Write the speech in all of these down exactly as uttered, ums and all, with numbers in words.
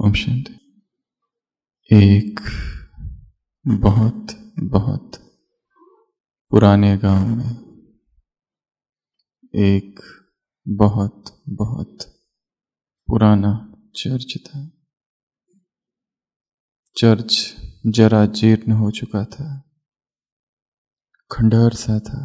ओम शांति। एक बहुत बहुत पुराने गांव में एक बहुत बहुत पुराना चर्च था। चर्च जरा जीर्ण हो चुका था, खंडहर सा था।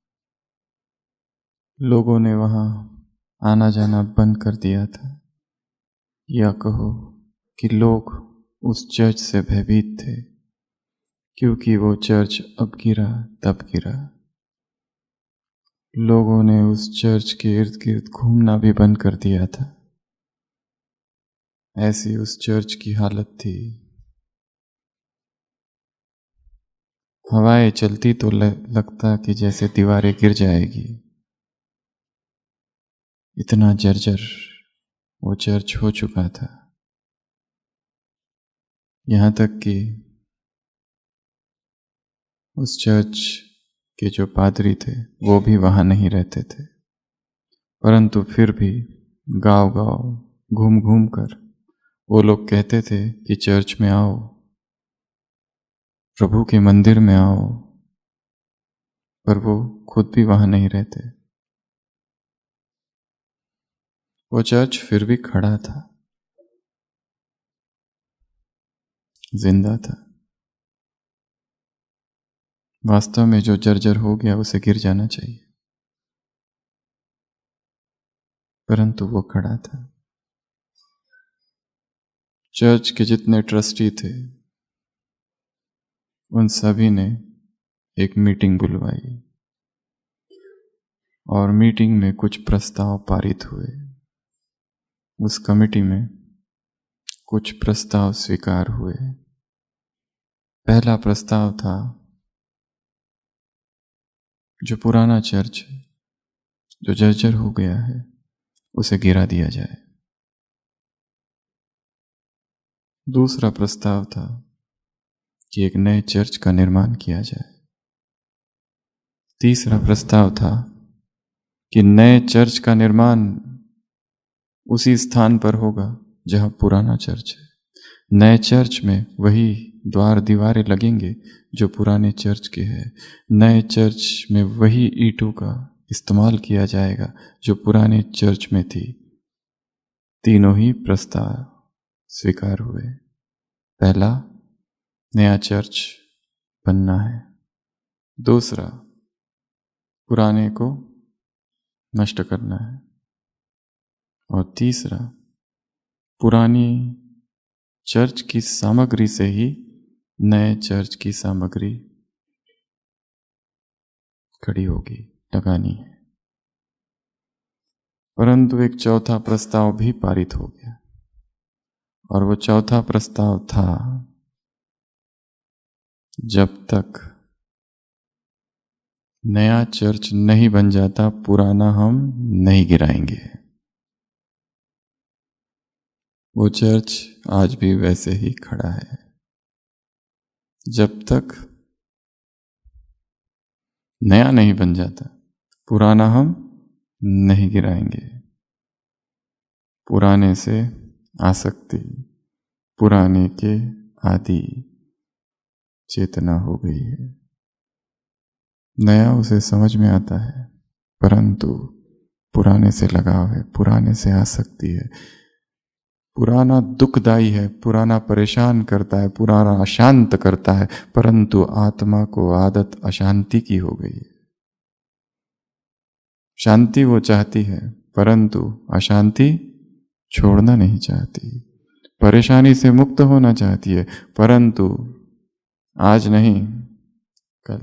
लोगों ने वहां आना जाना बंद कर दिया था, या कहो कि लोग उस चर्च से भयभीत थे, क्योंकि वो चर्च अब गिरा तब गिरा। लोगों ने उस चर्च के इर्द गिर्द घूमना भी बंद कर दिया था। ऐसी उस चर्च की हालत थी। हवाएं चलती तो लगता कि जैसे दीवारें गिर जाएगी। इतना जर्जर वो चर्च हो चुका था। यहां तक कि उस चर्च के जो पादरी थे वो भी वहां नहीं रहते थे, परंतु फिर भी गांव गांव घूम घूम कर वो लोग कहते थे कि चर्च में आओ, प्रभु के मंदिर में आओ, पर वो खुद भी वहां नहीं रहते। वो चर्च फिर भी खड़ा था, जिंदा था। वास्तव में जो जर्जर हो गया उसे गिर जाना चाहिए, परंतु वो खड़ा था। चर्च के जितने ट्रस्टी थे उन सभी ने एक मीटिंग बुलवाई और मीटिंग में कुछ प्रस्ताव पारित हुए। उस कमेटी में कुछ प्रस्ताव स्वीकार हुए। पहला प्रस्ताव था, जो पुराना चर्च है, जो जर्जर हो गया है, उसे गिरा दिया जाए। दूसरा प्रस्ताव था कि एक नए चर्च का निर्माण किया जाए। तीसरा प्रस्ताव था कि नए चर्च का निर्माण उसी स्थान पर होगा जहां पुराना चर्च है। नए चर्च में वही द्वार दीवारें लगेंगे जो पुराने चर्च के हैं। नए चर्च में वही ईंटों का इस्तेमाल किया जाएगा जो पुराने चर्च में थी। तीनों ही प्रस्ताव स्वीकार हुए। पहला, नया चर्च बनना है। दूसरा, पुराने को नष्ट करना है। और तीसरा, पुरानी चर्च की सामग्री से ही नए चर्च की सामग्री खड़ी होगी, लगानी है। परंतु एक चौथा प्रस्ताव भी पारित हो गया, और वो चौथा प्रस्ताव था, जब तक नया चर्च नहीं बन जाता पुराना हम नहीं गिराएंगे। वो चर्च आज भी वैसे ही खड़ा है। जब तक नया नहीं बन जाता पुराना हम नहीं गिराएंगे। पुराने से आसक्ति, पुराने के आदि चेतना हो गई है। नया उसे समझ में आता है, परंतु पुराने से लगाव है, पुराने से आसक्ति है। पुराना दुखदायी है, पुराना परेशान करता है, पुराना अशांत करता है, परंतु आत्मा को आदत अशांति की हो गई है। शांति वो चाहती है, परंतु अशांति छोड़ना नहीं चाहती। परेशानी से मुक्त होना चाहती है, परंतु आज नहीं कल।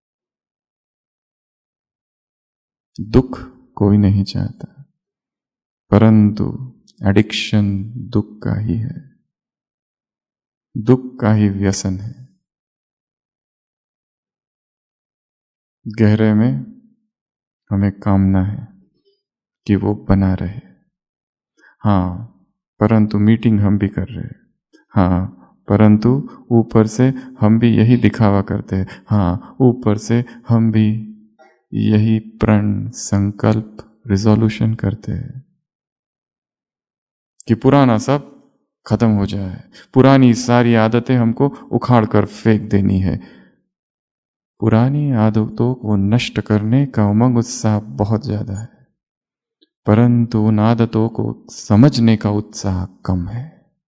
दुख कोई नहीं चाहता, परंतु एडिक्शन दुख का ही है, दुख का ही व्यसन है। गहरे में हमें कामना है कि वो बना रहे। हाँ, परंतु मीटिंग हम भी कर रहे हैं। हाँ, परंतु ऊपर से हम भी यही दिखावा करते हैं। हाँ, ऊपर से हम भी यही प्रण, संकल्प, रिजोल्यूशन करते हैं कि पुराना सब खत्म हो जाए, पुरानी सारी आदतें हमको उखाड़ कर फेंक देनी है। पुरानी आदतों को नष्ट करने का उमंग उत्साह बहुत ज्यादा है, परंतु उन आदतों को समझने का उत्साह कम है,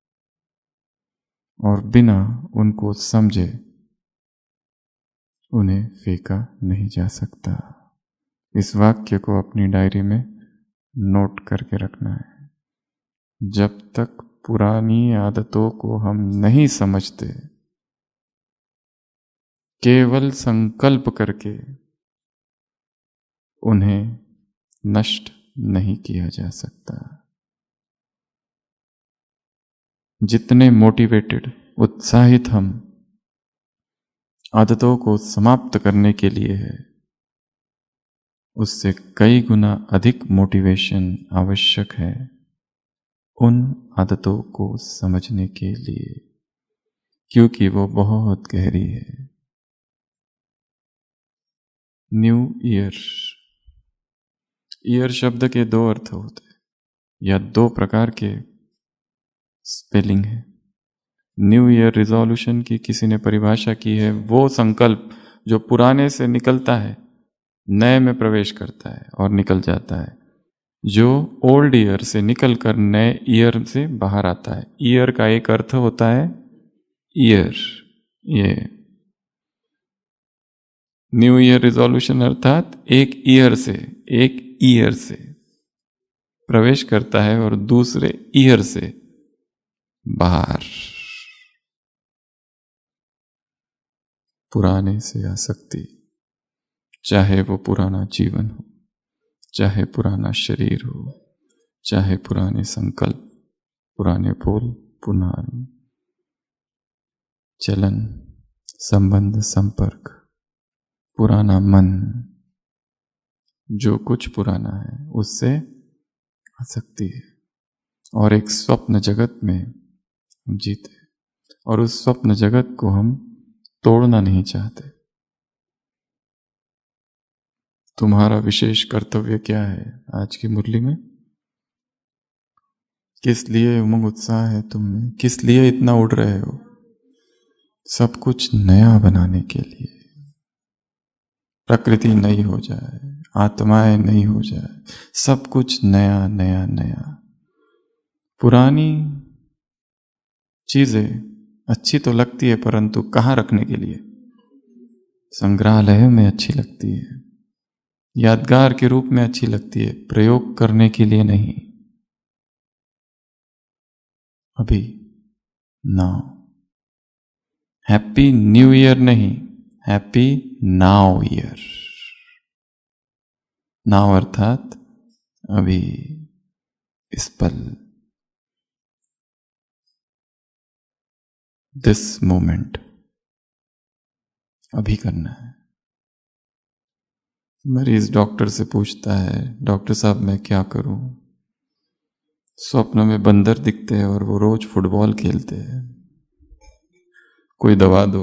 और बिना उनको समझे उन्हें फेंका नहीं जा सकता। इस वाक्य को अपनी डायरी में नोट करके रखना है। जब तक पुरानी आदतों को हम नहीं समझते, केवल संकल्प करके उन्हें नष्ट नहीं किया जा सकता। जितने मोटिवेटेड, उत्साहित हम आदतों को समाप्त करने के लिए है, उससे कई गुना अधिक मोटिवेशन आवश्यक है उन आदतों को समझने के लिए, क्योंकि वो बहुत गहरी है। न्यू ईयर, ईयर शब्द के दो अर्थ होते हैं या दो प्रकार के स्पेलिंग है। न्यू ईयर रिजोल्यूशन की किसी ने परिभाषा की है, वो संकल्प जो पुराने से निकलता है, नए में प्रवेश करता है और निकल जाता है, जो ओल्ड ईयर से निकलकर नए ईयर से बाहर आता है। ईयर का एक अर्थ होता है ईयर, ये न्यू ईयर रिजोल्यूशन अर्थात एक ईयर से, एक ईयर से प्रवेश करता है और दूसरे ईयर से बाहर। पुराने से आसक्ति, चाहे वो पुराना जीवन हो, चाहे पुराना शरीर हो, चाहे पुराने संकल्प, पुराने बोल, पुराने चलन, संबंध, संपर्क, पुराना मन, जो कुछ पुराना है उससे आसक्ति है। और एक स्वप्न जगत में हम जीते, और उस स्वप्न जगत को हम तोड़ना नहीं चाहते। तुम्हारा विशेष कर्तव्य क्या है आज की मुरली में? किस लिए उमंग उत्साह है तुम में? किस लिए इतना उड़ रहे हो? सब कुछ नया बनाने के लिए। प्रकृति नई हो जाए, आत्माएं नई हो जाए, सब कुछ नया नया नया। पुरानी चीजें अच्छी तो लगती है, परंतु कहाँ रखने के लिए? संग्रहालय में अच्छी लगती है, यादगार के रूप में अच्छी लगती है, प्रयोग करने के लिए नहीं। अभी, नाउ। हैप्पी न्यू ईयर नहीं, हैप्पी नाउ ईयर। नाउ अर्थात अभी, इस पल, दिस मोमेंट, अभी करना है। मरीज डॉक्टर से पूछता है, डॉक्टर साहब मैं क्या करूं? स्वप्न में बंदर दिखते हैं और वो रोज फुटबॉल खेलते हैं, कोई दवा दो।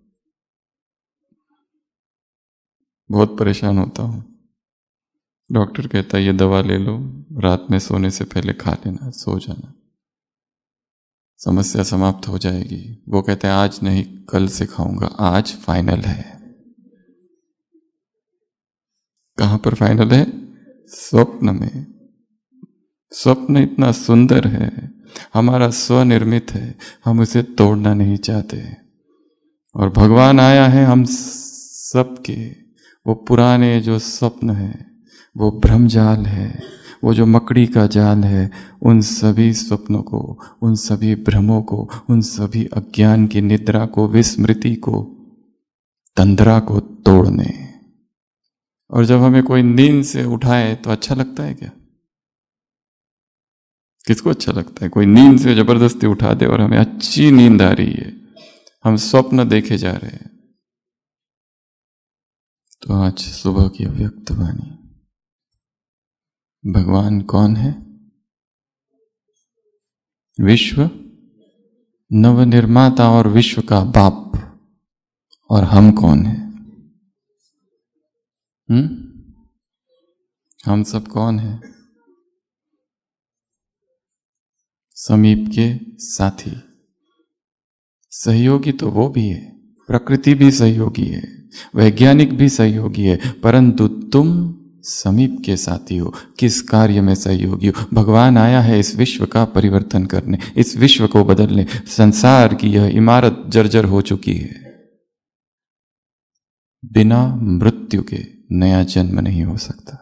बहुत परेशान होता हूं। डॉक्टर कहता है ये दवा ले लो, रात में सोने से पहले खा लेना, सो जाना, समस्या समाप्त हो जाएगी। वो कहते हैं आज नहीं, कल से खाऊंगा, आज फाइनल है। कहां पर फाइनल है? स्वप्न में। स्वप्न इतना सुंदर है, हमारा स्वनिर्मित है, हम उसे तोड़ना नहीं चाहते। और भगवान आया है हम सबके, वो पुराने जो स्वप्न है, वो भ्रमजाल है, वो जो मकड़ी का जाल है, उन सभी स्वप्नों को, उन सभी भ्रमों को, उन सभी अज्ञान की निद्रा को, विस्मृति को, तंद्रा को तोड़ने। और जब हमें कोई नींद से उठाए तो अच्छा लगता है क्या? किसको अच्छा लगता है? कोई नींद से जबरदस्ती उठा दे और हमें अच्छी नींद आ रही है, हम स्वप्न देखे जा रहे हैं। तो आज सुबह की अव्यक्त वाणी, भगवान कौन है? विश्व नवनिर्माता और विश्व का बाप। और हम कौन है? हम्म हम सब कौन है? समीप के साथी। सहयोगी तो वो भी है, प्रकृति भी सहयोगी है, वैज्ञानिक भी सहयोगी है, परंतु तुम समीप के साथी हो। किस कार्य में सहयोगी हो? भगवान आया है इस विश्व का परिवर्तन करने, इस विश्व को बदलने। संसार की यह इमारत जर्जर हो चुकी है। बिना मृत्यु के नया जन्म नहीं हो सकता।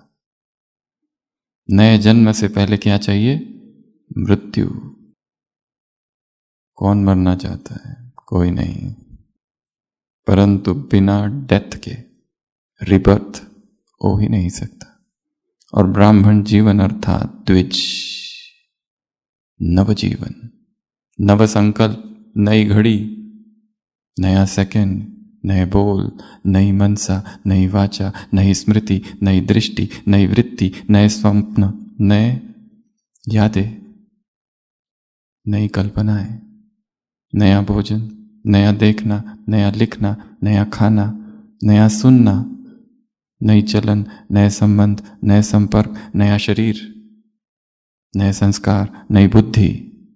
नए जन्म से पहले क्या चाहिए? मृत्यु। कौन मरना चाहता है? कोई नहीं। परंतु बिना डेथ के रिबर्थ हो ही नहीं सकता। और ब्राह्मण जीवन अर्थात द्विज, नवजीवन, नव संकल्प, नई घड़ी, नया सेकंड, नए बोल, नई मनसा, नई वाचा, नई स्मृति, नई दृष्टि, नई वृत्ति, नए स्वप्न, नए यादें, नई कल्पनाएं, नया भोजन, नया देखना, नया लिखना, नया खाना, नया सुनना, नई चलन, नए संबंध, नए संपर्क, नया शरीर, नए संस्कार, नई बुद्धि,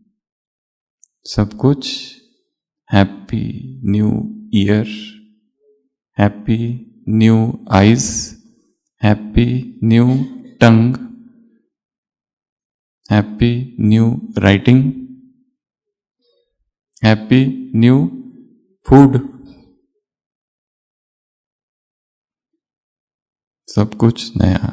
सब कुछ happy new year, happy new eyes, happy new tongue, happy new writing, happy new food, सब कुछ नया।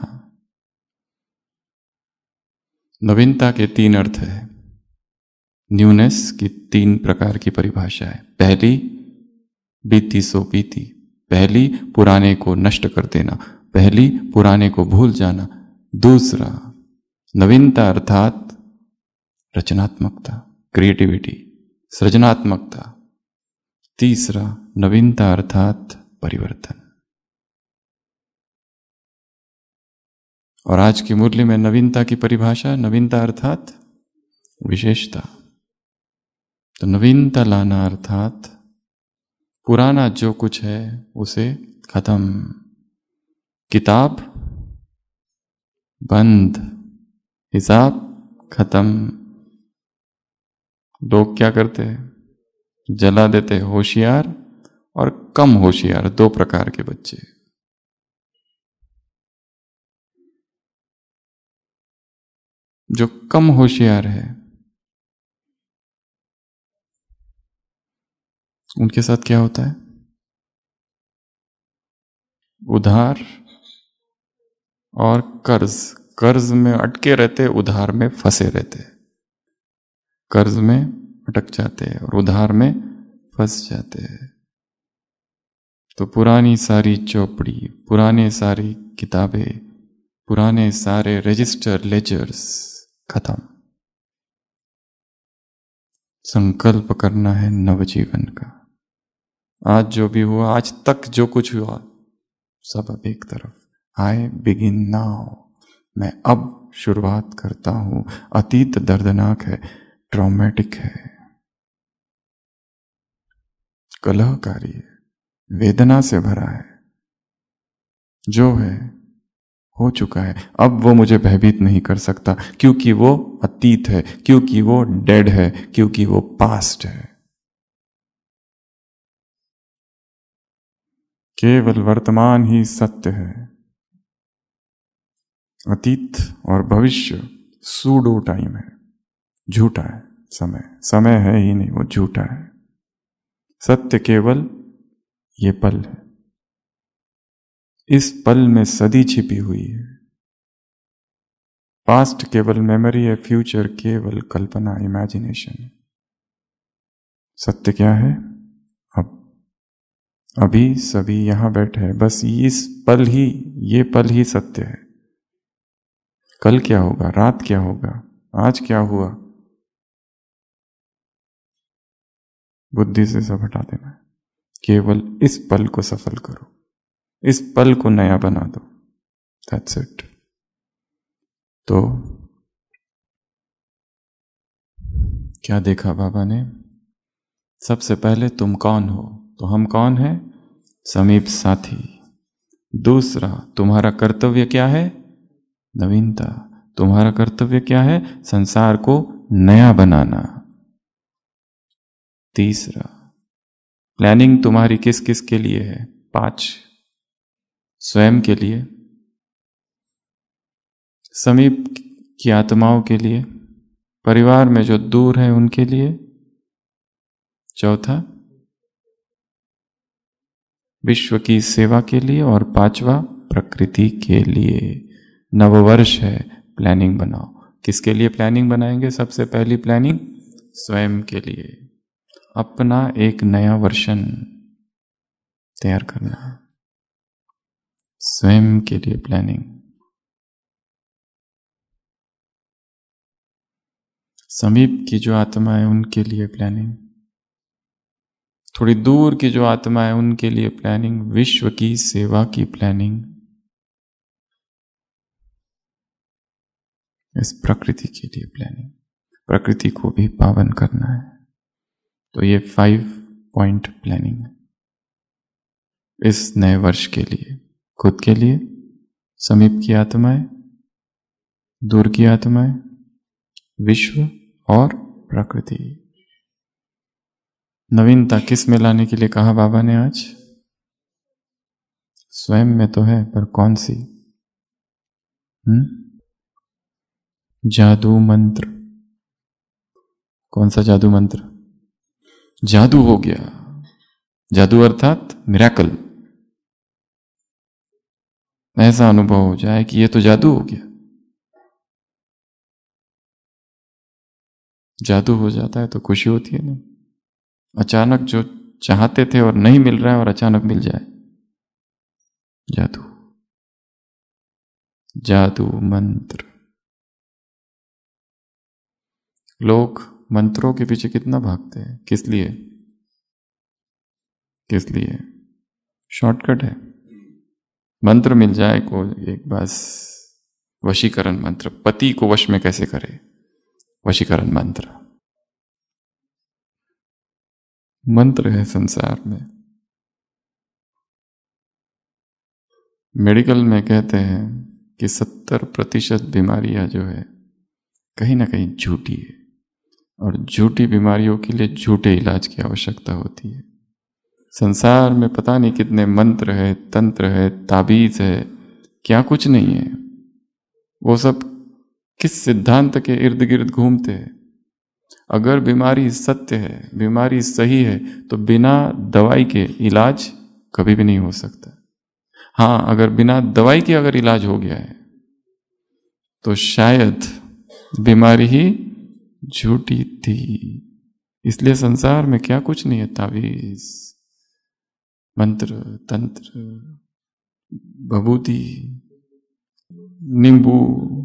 नवीनता के तीन अर्थ है। न्यूनेस की तीन प्रकार की परिभाषा है। पहली, बीती सो बीती। पहली, पुराने को नष्ट कर देना। पहली, पुराने को भूल जाना। दूसरा, नवीनता अर्थात रचनात्मकता, क्रिएटिविटी, सृजनात्मकता। तीसरा, नवीनता अर्थात परिवर्तन। और आज की मुरली में नवीनता की परिभाषा, नवीनता अर्थात विशेषता। तो नवीनता लाना अर्थात पुराना जो कुछ है उसे खत्म। किताब बंद, हिसाब खत्म। लोग क्या करते हैं? जला देते। होशियार और कम होशियार, दो प्रकार के बच्चे। जो कम होशियार है उनके साथ क्या होता है? उधार और कर्ज, कर्ज में अटके रहते, उधार में फंसे रहते। कर्ज में अटक जाते हैं और उधार में फंस जाते हैं। तो पुरानी सारी चौपड़ी, पुराने सारी किताबें, पुराने सारे रजिस्टर, लेजर्स खत्म। संकल्प करना है नवजीवन का। आज जो भी हुआ, आज तक जो कुछ हुआ, सब अब एक तरफ। I begin now. मैं अब शुरुआत करता हूं। अतीत दर्दनाक है, ट्रॉमेटिक है, कलहकारी है, वेदना से भरा है। जो है हो चुका है, अब वो मुझे भयभीत नहीं कर सकता, क्योंकि वो अतीत है, क्योंकि वो डेड है, क्योंकि वो पास्ट है। केवल वर्तमान ही सत्य है। अतीत और भविष्य सूडो टाइम है, झूठा है। समय समय है ही नहीं, वो झूठा है। सत्य केवल ये पल है। इस पल में सदी छिपी हुई है। पास्ट केवल मेमोरी है, फ्यूचर केवल कल्पना, इमेजिनेशन। सत्य क्या है? अब अभी सभी यहां बैठे हैं, बस इस पल ही, ये पल ही सत्य है। कल क्या होगा, रात क्या होगा, आज क्या हुआ, बुद्धि से सब हटा देना है। केवल इस पल को सफल करो, इस पल को नया बना दो। That's it. तो क्या देखा बाबा ने? सबसे पहले तुम कौन हो? तो हम कौन हैं? समीप साथी। दूसरा, तुम्हारा कर्तव्य क्या है? नवीनता। तुम्हारा कर्तव्य क्या है? संसार को नया बनाना। तीसरा, प्लानिंग तुम्हारी किस किस के लिए है? पांच, स्वयं के लिए, समीप की आत्माओं के लिए, परिवार में जो दूर है उनके लिए, चौथा विश्व की सेवा के लिए, और पांचवा प्रकृति के लिए। नववर्ष है, प्लानिंग बनाओ। किसके लिए प्लानिंग बनाएंगे? सबसे पहली प्लानिंग स्वयं के लिए, अपना एक नया वर्षन तैयार करना है, स्वयं के लिए प्लानिंग। समीप की जो आत्मा है उनके लिए प्लानिंग, थोड़ी दूर की जो आत्मा है उनके लिए प्लानिंग, विश्व की सेवा की प्लानिंग, इस प्रकृति के लिए प्लानिंग, प्रकृति को भी पावन करना है। तो ये फाइव पॉइंट प्लानिंग है इस नए वर्ष के लिए। खुद के लिए, समीप की आत्माएं, दूर की आत्माएं, विश्व और प्रकृति। नवीनता किस में लाने के लिए कहा बाबा ने आज? स्वयं में तो है, पर कौन सी? हम्म जादू मंत्र। कौन सा जादू मंत्र? जादू हो गया। जादू अर्थात मिरेकल। ऐसा अनुभव हो जाए कि ये तो जादू हो गया। जादू हो जाता है तो खुशी होती है ना। अचानक जो चाहते थे और नहीं मिल रहा है और अचानक मिल जाए, जादू। जादू मंत्र। लोग मंत्रों के पीछे कितना भागते हैं, किस लिए? किस लिए? शॉर्टकट है। मंत्र मिल जाए को एक, बस वशीकरण मंत्र। पति को वश में कैसे करे? वशीकरण मंत्र। मंत्र है संसार में। मेडिकल में कहते हैं कि सत्तर प्रतिशत बीमारियां जो है कहीं ना कहीं झूठी है, और झूठी बीमारियों के लिए झूठे इलाज की आवश्यकता होती है। संसार में पता नहीं कितने मंत्र है, तंत्र है, ताबीज है, क्या कुछ नहीं है। वो सब किस सिद्धांत के इर्द गिर्द घूमते हैं? अगर बीमारी सत्य है, बीमारी सही है, तो बिना दवाई के इलाज कभी भी नहीं हो सकता। हाँ, अगर बिना दवाई के अगर इलाज हो गया है तो शायद बीमारी ही झूठी थी। इसलिए संसार में क्या कुछ नहीं है, तावीज, मंत्र, तंत्र, भभूति, नींबू,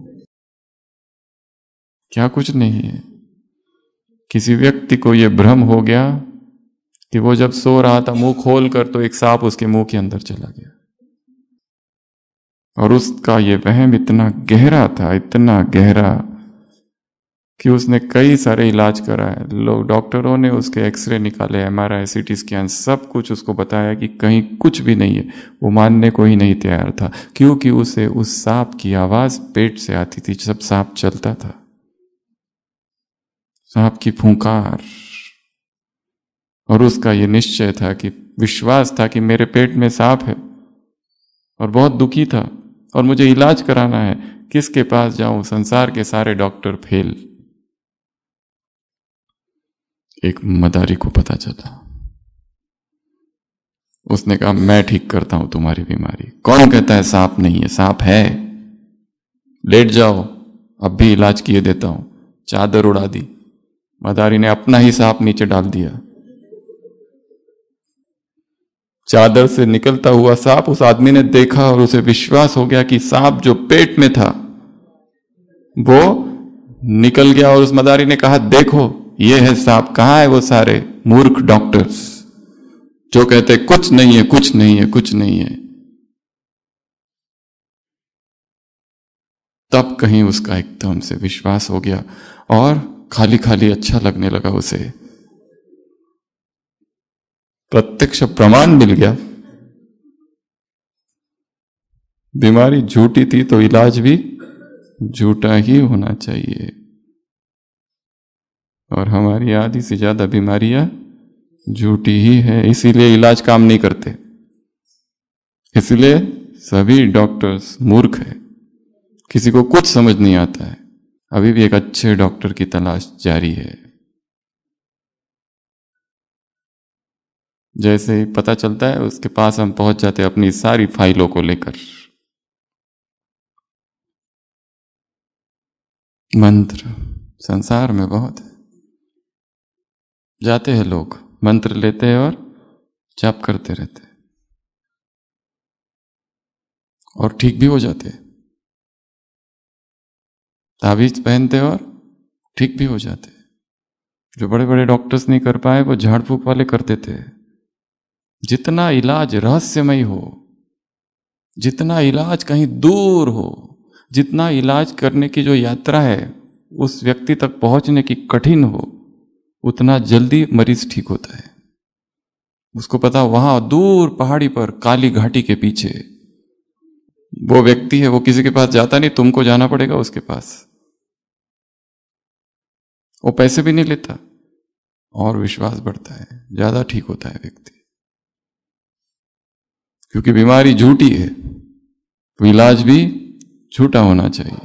क्या कुछ नहीं है। किसी व्यक्ति को यह भ्रम हो गया कि वो जब सो रहा था मुंह खोल कर तो एक सांप उसके मुंह के अंदर चला गया, और उसका ये वहम इतना गहरा था, इतना गहरा कि उसने कई सारे इलाज कराए। लोग, डॉक्टरों ने उसके एक्सरे निकाले, एमआरआई, सीटी स्कैन, सब कुछ उसको बताया कि कहीं कुछ भी नहीं है। वो मानने को ही नहीं तैयार था, क्योंकि उसे उस सांप की आवाज पेट से आती थी जब सांप चलता था, सांप की फूंकार। और उसका ये निश्चय था, कि विश्वास था कि मेरे पेट में सांप है, और बहुत दुखी था और मुझे इलाज कराना है। किसके पास जाऊं? संसार के सारे डॉक्टर फेल। एक मदारी को पता चला, उसने कहा मैं ठीक करता हूं तुम्हारी बीमारी। कौन कहता है सांप नहीं है? सांप है, लेट जाओ, अब भी इलाज किए देता हूं। चादर उड़ा दी, मदारी ने अपना ही सांप नीचे डाल दिया। चादर से निकलता हुआ सांप उस आदमी ने देखा और उसे विश्वास हो गया कि सांप जो पेट में था वो निकल गया। और उस मदारी ने कहा देखो ये है सांप। कहां है वो सारे मूर्ख डॉक्टर्स जो कहते कुछ नहीं है, कुछ नहीं है, कुछ नहीं है। तब कहीं उसका एकदम से विश्वास हो गया और खाली खाली अच्छा लगने लगा उसे। प्रत्यक्ष प्रमाण मिल गया, बीमारी झूठी थी तो इलाज भी झूठा ही होना चाहिए। और हमारी आधी से ज्यादा बीमारियां झूठी ही है, इसीलिए इलाज काम नहीं करते, इसलिए सभी डॉक्टर्स मूर्ख है, किसी को कुछ समझ नहीं आता है। अभी भी एक अच्छे डॉक्टर की तलाश जारी है। जैसे ही पता चलता है उसके पास हम पहुंच जाते हैं अपनी सारी फाइलों को लेकर। मंत्र संसार में बहुत है, जाते हैं लोग मंत्र लेते हैं और जाप करते रहते हैं और ठीक भी हो जाते हैं, ताबीज पहनते और ठीक भी हो जाते हैं। जो बड़े बड़े डॉक्टर्स नहीं कर पाए वो झाड़ फूक वाले कर देते हैं। जितना इलाज रहस्यमय हो, जितना इलाज कहीं दूर हो, जितना इलाज करने की जो यात्रा है उस व्यक्ति तक पहुंचने की कठिन हो, उतना जल्दी मरीज ठीक होता है। उसको पता वहां दूर पहाड़ी पर काली घाटी के पीछे वो व्यक्ति है, वो किसी के पास जाता नहीं, तुमको जाना पड़ेगा उसके पास। वो पैसे भी नहीं लेता और विश्वास बढ़ता है, ज्यादा ठीक होता है व्यक्ति। क्योंकि बीमारी झूठी है तो इलाज भी झूठा होना चाहिए।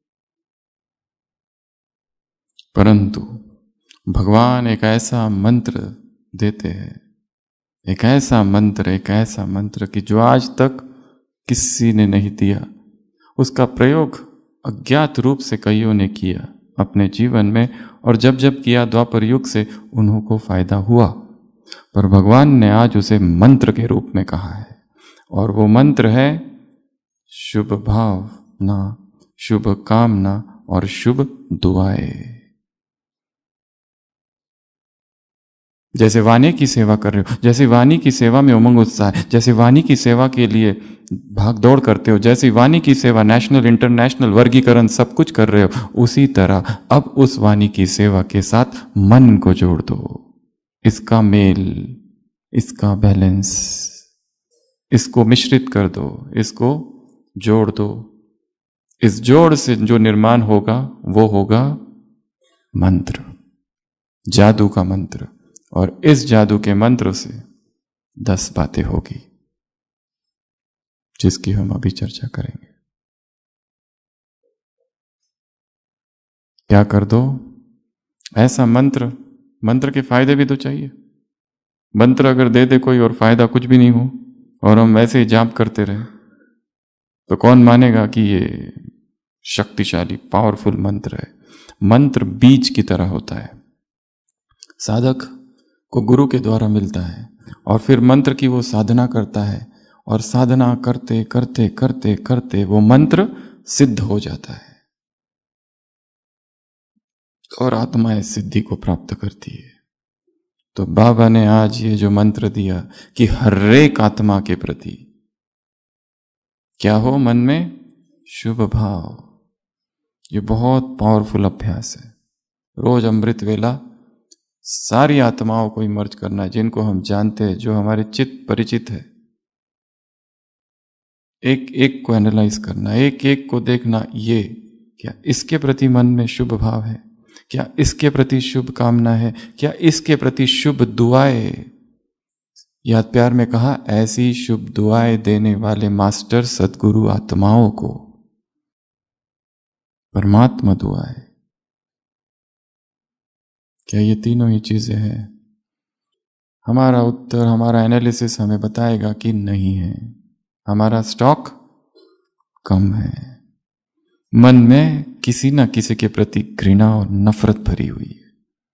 परंतु भगवान एक ऐसा मंत्र देते हैं, एक ऐसा मंत्र, एक ऐसा मंत्र कि जो आज तक किसी ने नहीं दिया। उसका प्रयोग अज्ञात रूप से कईयों ने किया अपने जीवन में, और जब जब किया द्वापर युग से उन्हों को फायदा हुआ, पर भगवान ने आज उसे मंत्र के रूप में कहा है। और वो मंत्र है शुभ भावना, शुभ कामना और शुभ दुआएं। जैसे वाणी की सेवा कर रहे हो, जैसे वाणी की सेवा में उमंग उत्साह है, जैसे वाणी की सेवा के लिए भाग दौड़ करते हो, जैसे वाणी की सेवा नेशनल इंटरनेशनल वर्गीकरण सब कुछ कर रहे हो, उसी तरह अब उस वाणी की सेवा के साथ मन को जोड़ दो। इसका मेल, इसका बैलेंस, इसको मिश्रित कर दो, इसको जोड़ दो। इस जोड़ से जो निर्माण होगा वो होगा मंत्र, जादू का मंत्र। और इस जादू के मंत्र से दस बातें होगी जिसकी हम अभी चर्चा करेंगे। क्या कर दो ऐसा मंत्र, मंत्र के फायदे भी तो चाहिए। मंत्र अगर दे दे कोई और फायदा कुछ भी नहीं हो और हम ऐसे ही जाप करते रहे तो कौन मानेगा कि ये शक्तिशाली पावरफुल मंत्र है। मंत्र बीज की तरह होता है, साधक को गुरु के द्वारा मिलता है और फिर मंत्र की वो साधना करता है, और साधना करते करते करते करते वो मंत्र सिद्ध हो जाता है और आत्मा इस सिद्धि को प्राप्त करती है। तो बाबा ने आज ये जो मंत्र दिया कि हर एक आत्मा के प्रति क्या हो, मन में शुभ भाव, ये बहुत पावरफुल अभ्यास है। रोज अमृत वेला सारी आत्माओं को इमर्ज करना है जिनको हम जानते हैं, जो हमारे चित्त परिचित है। एक एक को एनालाइज करना, एक एक को देखना, ये क्या इसके प्रति मन में शुभ भाव है, क्या इसके प्रति शुभ कामना है, क्या इसके प्रति शुभ दुआएं। याद प्यार में कहा, ऐसी शुभ दुआएं देने वाले मास्टर सद्गुरु आत्माओं को परमात्मा दुआएं। क्या ये तीनों ही चीजें हैं? हमारा उत्तर, हमारा एनालिसिस हमें बताएगा कि नहीं है। हमारा स्टॉक कम है, मन में किसी न किसी के प्रति घृणा और नफरत भरी हुई है,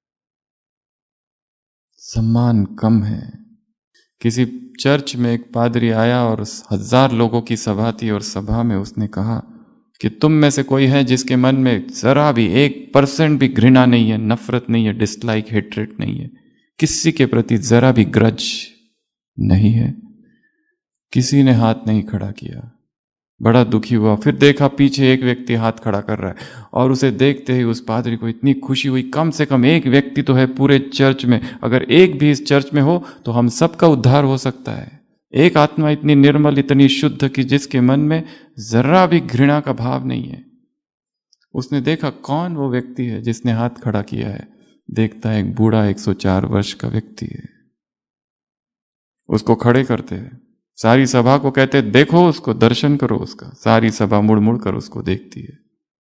सम्मान कम है। किसी चर्च में एक पादरी आया और हजार लोगों की सभा थी, और सभा में उसने कहा कि तुम में से कोई है जिसके मन में जरा भी एक परसेंट भी घृणा नहीं है, नफरत नहीं है, डिसलाइक, हेट्रेट नहीं है, किसी के प्रति जरा भी ग्रज नहीं है। किसी ने हाथ नहीं खड़ा किया, बड़ा दुखी हुआ। फिर देखा पीछे एक व्यक्ति हाथ खड़ा कर रहा है, और उसे देखते ही उस पादरी को इतनी खुशी हुई, कम से कम एक व्यक्ति तो है पूरे चर्च में, अगर एक भी इस चर्च में हो तो हम सबका उद्धार हो सकता है। एक आत्मा इतनी निर्मल, इतनी शुद्ध कि जिसके मन में जरा भी घृणा का भाव नहीं है। उसने देखा कौन वो व्यक्ति है जिसने हाथ खड़ा किया है, देखता है एक बूढ़ा एक सौ चार वर्ष का व्यक्ति है, उसको खड़े करते हैं, सारी सभा को कहते हैं देखो उसको, दर्शन करो उसका। सारी सभा मुड़ मुड़ कर उसको देखती है।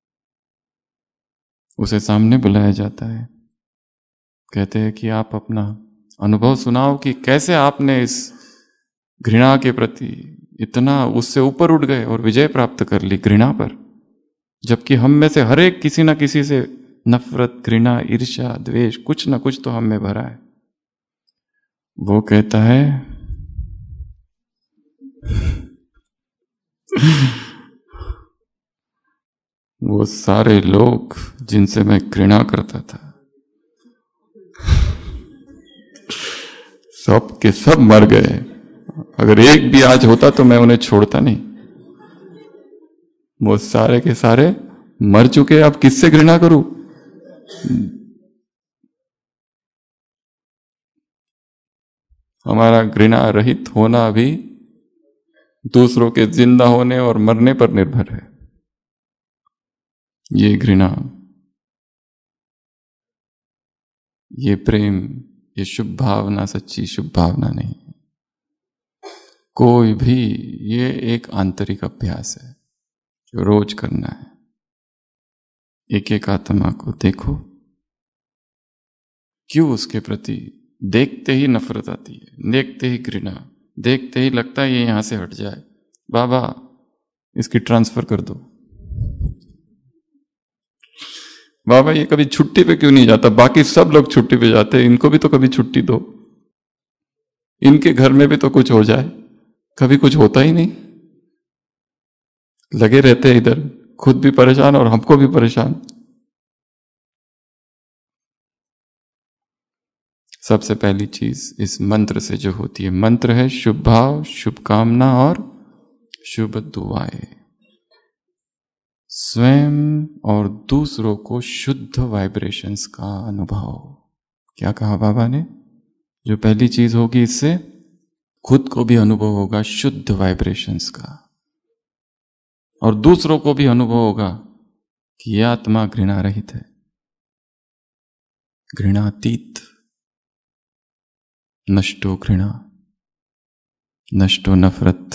उसे सामने बुलाया जाता है, कहते हैं कि आप अपना अनुभव सुनाओ कि कैसे आपने इस घृणा के प्रति इतना उससे ऊपर उठ गए और विजय प्राप्त कर ली घृणा पर, जबकि हम में से हर एक किसी ना किसी से नफरत, घृणा, ईर्ष्या, द्वेष, कुछ ना कुछ तो हम में भरा है। वो कहता है वो सारे लोग जिनसे मैं घृणा करता था सब के सब मर गए। अगर एक भी आज होता तो मैं उन्हें छोड़ता नहीं। वो सारे के सारे मर चुके, अब किससे घृणा करूं? हमारा घृणा रहित होना भी दूसरों के जिंदा होने और मरने पर निर्भर है। ये घृणा, ये प्रेम, ये शुभ भावना सच्ची शुभ भावना नहीं। कोई भी, ये एक आंतरिक अभ्यास है जो रोज करना है। एक एक आत्मा को देखो, क्यों उसके प्रति देखते ही नफरत आती है, देखते ही घृणा, देखते ही लगता है ये यहां से हट जाए, बाबा इसकी ट्रांसफर कर दो, बाबा ये कभी छुट्टी पे क्यों नहीं जाता, बाकी सब लोग छुट्टी पे जाते हैं, इनको भी तो कभी छुट्टी दो, इनके घर में भी तो कुछ हो जाए। कभी कुछ होता ही नहीं, लगे रहते हैं इधर, खुद भी परेशान और हमको भी परेशान। सबसे पहली चीज इस मंत्र से जो होती है, मंत्र है शुभ भाव, शुभकामना और शुभ दुआएं। स्वयं और दूसरों को शुद्ध वाइब्रेशंस का अनुभव। क्या कहा बाबा ने? जो पहली चीज होगी, इससे खुद को भी अनुभव होगा शुद्ध वाइब्रेशंस का, और दूसरों को भी अनुभव होगा कि यह आत्मा घृणा रहित है, घृणातीत। नष्टो घृणा, नष्टो नफरत।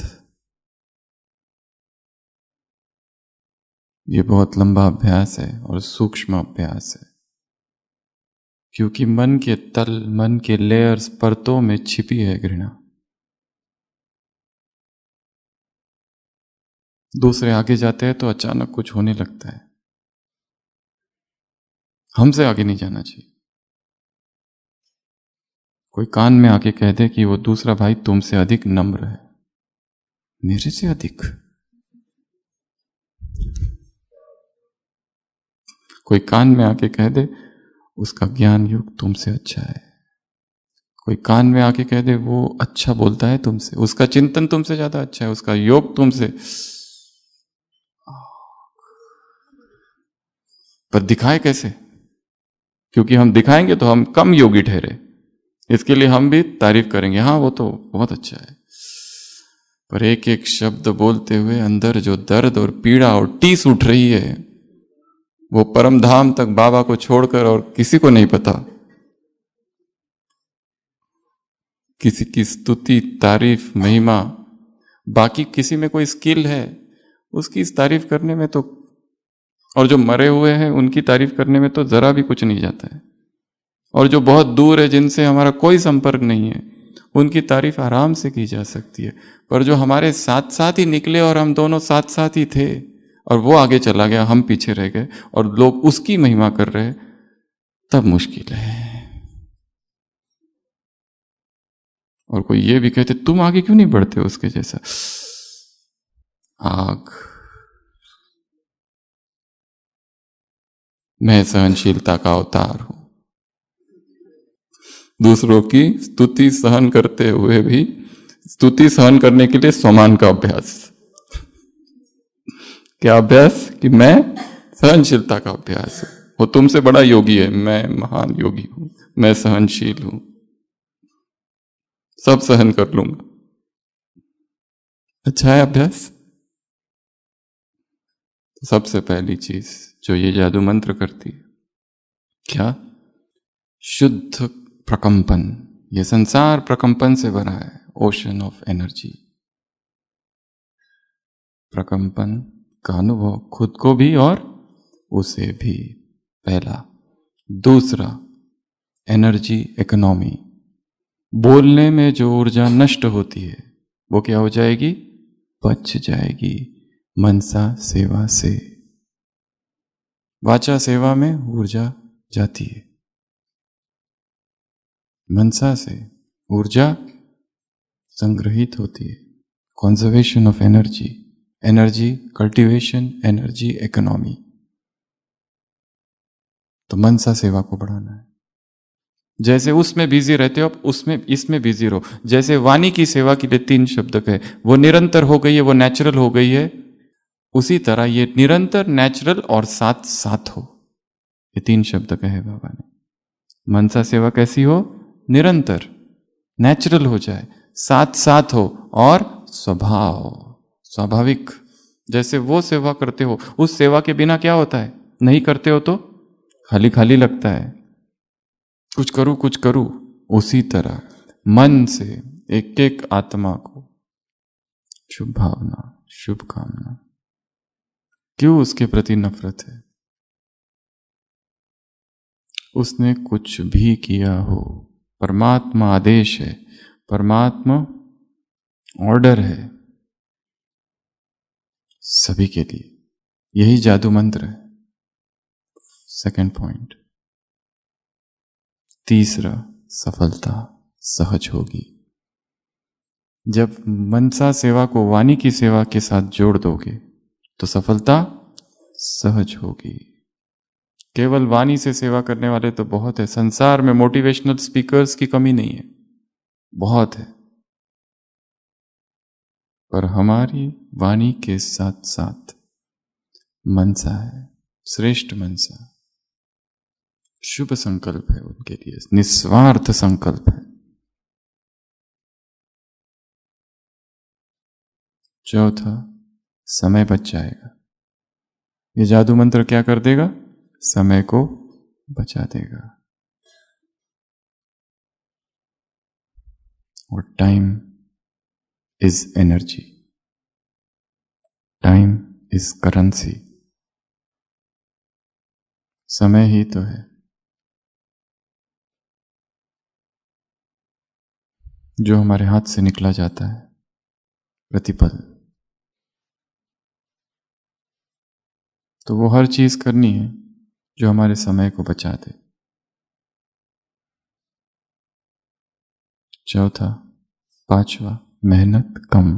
ये बहुत लंबा अभ्यास है और सूक्ष्म अभ्यास है, क्योंकि मन के तल, मन के लेयर्स, परतों में छिपी है घृणा। दूसरे आगे जाते हैं तो अचानक कुछ होने लगता है, हमसे आगे नहीं जाना चाहिए। कोई कान में आके कह दे कि वो दूसरा भाई तुमसे अधिक नम्र है, मेरे से अधिक। कोई कान में आके कह दे उसका ज्ञान युग तुमसे अच्छा है, कोई कान में आके कह दे वो अच्छा बोलता है तुमसे, उसका चिंतन तुमसे ज्यादा अच्छा है, उसका योग तुमसे। पर दिखाए कैसे? क्योंकि हम दिखाएंगे तो हम कम योगी ठहरे, इसके लिए हम भी तारीफ करेंगे, हाँ वो तो बहुत अच्छा है। पर एक एक शब्द बोलते हुए अंदर जो दर्द और पीड़ा और टीस उठ रही है, वो परम धाम तक बाबा को छोड़कर और किसी को नहीं पता। किसी की स्तुति, तारीफ, महिमा, बाकी किसी में कोई स्किल है उसकी इस तारीफ करने में तो, और जो मरे हुए हैं उनकी तारीफ करने में तो जरा भी कुछ नहीं जाता है। और जो बहुत दूर है, जिनसे हमारा कोई संपर्क नहीं है, उनकी तारीफ आराम से की जा सकती है। पर जो हमारे साथ साथ ही निकले और हम दोनों साथ साथ ही थे, और वो आगे चला गया, हम पीछे रह गए, और लोग उसकी महिमा कर रहे, तब मुश्किल है। और कोई ये भी कहते तुम आगे क्यों नहीं बढ़ते उसके जैसा। आग, मैं सहनशीलता का अवतार हूं। दूसरों की स्तुति सहन करते हुए भी, स्तुति सहन करने के लिए स्वमान का अभ्यास। क्या अभ्यास? कि मैं सहनशीलता का अभ्यास है। वो तुमसे बड़ा योगी है, मैं महान योगी हूं, मैं सहनशील हूं, सब सहन कर लूंगा। अच्छा है अभ्यास। सबसे पहली चीज जो ये जादू मंत्र करती है, क्या? शुद्ध प्रकंपन। ये संसार प्रकंपन से भरा है, ओशन ऑफ एनर्जी। प्रकंपन का अनुभव खुद को भी और उसे भी, पहला। दूसरा, एनर्जी इकोनॉमी। बोलने में जो ऊर्जा नष्ट होती है वो क्या हो जाएगी? बच जाएगी मनसा सेवा से। वाचा सेवा में ऊर्जा जाती है, मनसा से ऊर्जा संग्रहित होती है। Conservation of energy, energy cultivation, energy economy. तो मनसा सेवा को बढ़ाना है। जैसे उसमें बिजी रहते हो, उसमें इसमें बिजी रहो। जैसे वाणी की सेवा के लिए तीन शब्द कहे, वो निरंतर हो गई है, वो नेचुरल हो गई है। उसी तरह ये निरंतर, नेचुरल और साथ साथ हो, ये तीन शब्द कहे बाबा ने। मनसा सेवा कैसी हो? निरंतर, नेचुरल हो जाए, साथ साथ हो और स्वभाव स्वाभाविक। जैसे वो सेवा करते हो, उस सेवा के बिना क्या होता है? नहीं करते हो तो खाली खाली लगता है, कुछ करूं कुछ करूं। उसी तरह मन से एक एक आत्मा को शुभ भावना, शुभ कामना। क्यों उसके प्रति नफरत है? उसने कुछ भी किया हो, परमात्मा आदेश है, परमात्मा ऑर्डर है सभी के लिए। यही जादू मंत्र है। Second point. तीसरा, सफलता सहज होगी। जब मनसा सेवा को वाणी की सेवा के साथ जोड़ दोगे तो सफलता सहज होगी। केवल वाणी से सेवा करने वाले तो बहुत है संसार में। मोटिवेशनल स्पीकर्स की कमी नहीं है, बहुत है। पर हमारी वाणी के साथ साथ मनसा है, श्रेष्ठ मनसा, शुभ संकल्प है उनके लिए, निस्वार्थ संकल्प है। चौथा, समय बच जाएगा। ये जादू मंत्र क्या कर देगा? समय को बचा देगा। और time is energy, time is currency. समय ही तो है जो हमारे हाथ से निकला जाता है प्रतिपल। तो वो हर चीज करनी है जो हमारे समय को बचा दे। चौथा, पांचवा, मेहनत कम।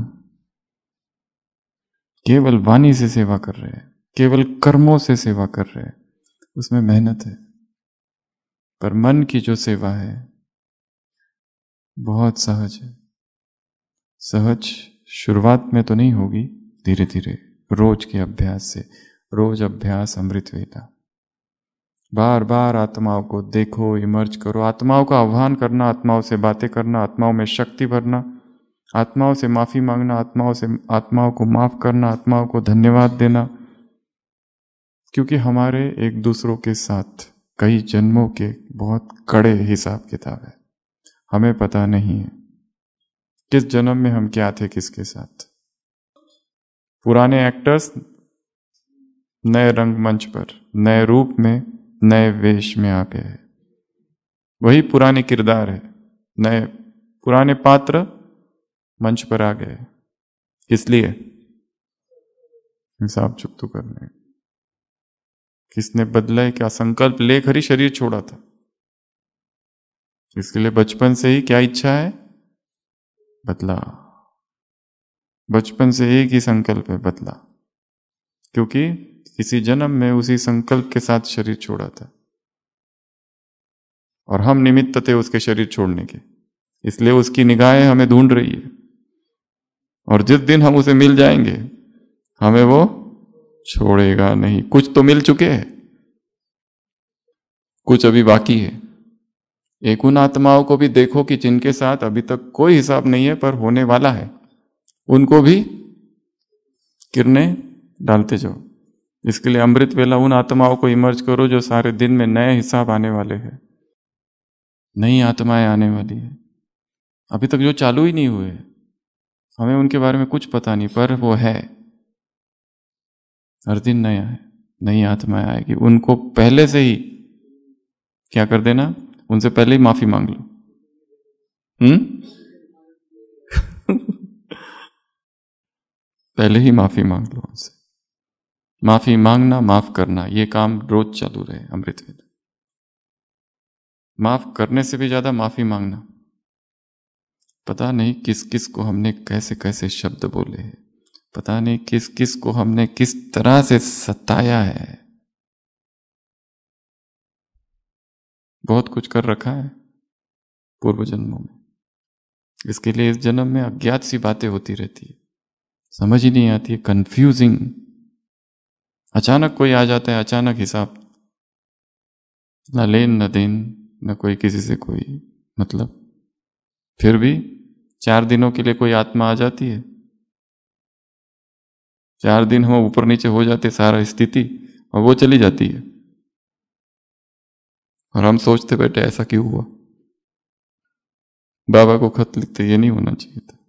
केवल वाणी से सेवा कर रहे हैं, केवल कर्मों से सेवा कर रहे हैं, उसमें मेहनत है। पर मन की जो सेवा है बहुत सहज है। सहज शुरुआत में तो नहीं होगी, धीरे धीरे रोज के अभ्यास से। रोज अभ्यास अमृत वेला। बार बार आत्माओं को देखो, इमर्ज करो, आत्माओं का आह्वान करना, आत्माओं से बातें करना, आत्माओं में शक्ति भरना, आत्माओं से माफी मांगना, आत्माओं से आत्माओं को माफ करना, आत्माओं को धन्यवाद देना। क्योंकि हमारे एक दूसरों के साथ कई जन्मों के बहुत कड़े हिसाब किताब है। हमें पता नहीं है किस जन्म में हम क्या थे किसके साथ। पुराने एक्टर्स नए रंगमंच पर, नए रूप में, नए वेश में आ गए। वही पुराने किरदार है, नए पुराने पात्र मंच पर आ गए। इसलिए हिसाब चुकतो करने। किसने बदला है? क्या संकल्प लेकर ही शरीर छोड़ा था। इसके लिए बचपन से ही क्या इच्छा है? बदला। बचपन से एक ही संकल्प है, बदला। क्योंकि इसी जन्म में उसी संकल्प के साथ शरीर छोड़ा था और हम निमित्त थे उसके शरीर छोड़ने के। इसलिए उसकी निगाहें हमें ढूंढ रही है और जिस दिन हम उसे मिल जाएंगे हमें वो छोड़ेगा नहीं। कुछ तो मिल चुके हैं, कुछ अभी बाकी है। एक उन आत्माओं को भी देखो कि जिनके साथ अभी तक कोई हिसाब नहीं है पर होने वाला है, उनको भी किरणें डालते जाओ। इसके लिए अमृत वेला उन आत्माओं को इमर्ज करो जो सारे दिन में नए हिसाब आने वाले हैं। नई आत्माएं आने वाली है, अभी तक जो चालू ही नहीं हुए, हमें उनके बारे में कुछ पता नहीं, पर वो है, हर दिन नया है, नई आत्माएं आएगी। उनको पहले से ही क्या कर देना, उनसे पहले ही माफी मांग लो। हम्म पहले ही माफी मांग लो उनसे। माफी मांगना, माफ करना, ये काम रोज चालू रहे अमृत वेद। माफ करने से भी ज्यादा माफी मांगना। पता नहीं किस किस को हमने कैसे कैसे शब्द बोले हैं, पता नहीं किस किस को हमने किस तरह से सताया है, बहुत कुछ कर रखा है पूर्व जन्मों में। इसके लिए इस जन्म में अज्ञात सी बातें होती रहती है, समझ ही नहीं आती है, कंफ्यूजिंग। अचानक कोई आ जाता है, अचानक हिसाब, न लेन न देन, न कोई किसी से कोई मतलब, फिर भी चार दिनों के लिए कोई आत्मा आ जाती है, चार दिन हम ऊपर नीचे हो जाते सारा स्थिति, और वो चली जाती है, और हम सोचते बैठे ऐसा क्यों हुआ। बाबा को खत लिखते, ये नहीं होना चाहिए था।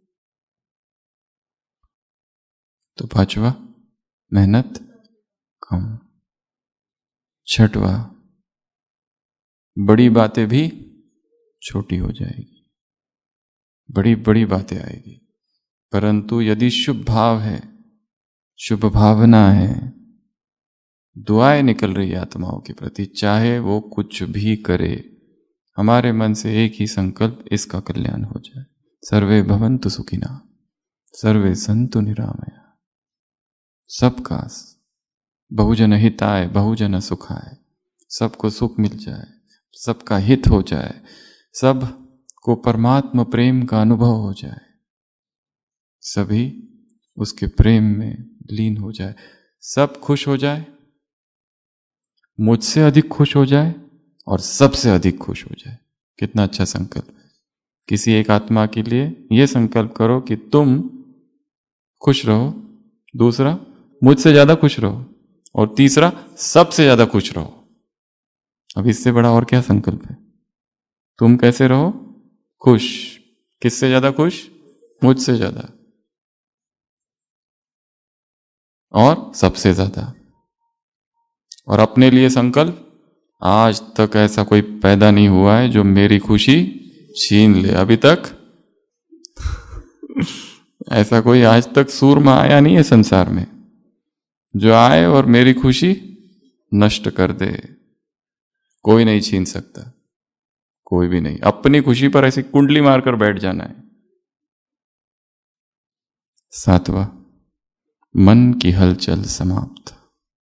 तो पांचवा, मेहनत कम। छठवा, बड़ी बातें भी छोटी हो जाएगी, बड़ी बड़ी बातें आएगी, परंतु यदि शुभ भाव है, शुभ भावना है, दुआएं निकल रही आत्माओं के प्रति, चाहे वो कुछ भी करे, हमारे मन से एक ही संकल्प, इसका कल्याण हो जाए। सर्वे भवन्तु सुखिनः, सर्वे सन्तु निरामया। सबका बहुजन हिताय, बहुजन सुखाय, सबको सुख मिल जाए, सबका हित हो जाए, सब को परमात्मा प्रेम का अनुभव हो जाए, सभी उसके प्रेम में लीन हो जाए, सब खुश हो जाए, मुझसे अधिक खुश हो जाए और सबसे अधिक खुश हो जाए। कितना अच्छा संकल्प है। किसी एक आत्मा के लिए यह संकल्प करो कि तुम खुश रहो, दूसरा मुझसे ज्यादा खुश रहो, और तीसरा सबसे ज्यादा खुश रहो। अब इससे बड़ा और क्या संकल्प है। तुम कैसे रहो, खुश, किससे ज्यादा खुश, मुझसे ज्यादा, और सबसे ज्यादा। और अपने लिए संकल्प, आज तक ऐसा कोई पैदा नहीं हुआ है जो मेरी खुशी छीन ले। अभी तक ऐसा कोई आज तक सूरमा आया नहीं है संसार में जो आए और मेरी खुशी नष्ट कर दे। कोई नहीं छीन सकता, कोई भी नहीं। अपनी खुशी पर ऐसी कुंडली मारकर बैठ जाना है। सातवां, मन की हलचल समाप्त।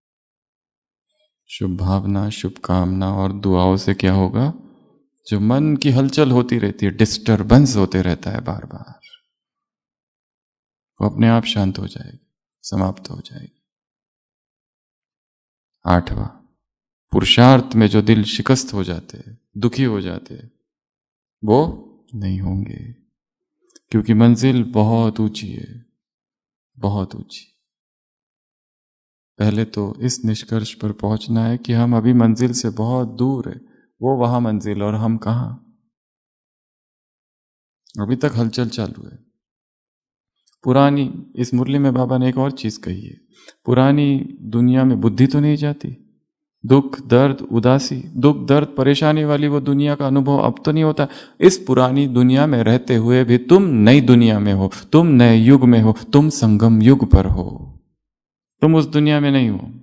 शुभ भावना, शुभ कामना और दुआओं से क्या होगा, जो मन की हलचल होती रहती है, डिस्टरबेंस होते रहता है बार बार, वो अपने आप शांत हो जाएगी, समाप्त हो जाएगी। आठवां, पुरुषार्थ में जो दिल शिकस्त हो जाते हैं, दुखी हो जाते हैं, वो नहीं होंगे, क्योंकि मंजिल बहुत ऊंची है, बहुत ऊंची। पहले तो इस निष्कर्ष पर पहुंचना है कि हम अभी मंजिल से बहुत दूर है, वो वहां मंजिल और हम कहां। अभी तक हलचल चालू है। पुरानी, इस मुरली में बाबा ने एक और चीज कही है, पुरानी दुनिया में बुद्धि तो नहीं जाती, दुख दर्द उदासी, दुख दर्द परेशानी वाली वो दुनिया का अनुभव अब तो नहीं होता। इस पुरानी दुनिया में रहते हुए भी तुम नई दुनिया में हो, तुम नए युग में हो, तुम संगम युग पर हो, तुम उस दुनिया में नहीं हो।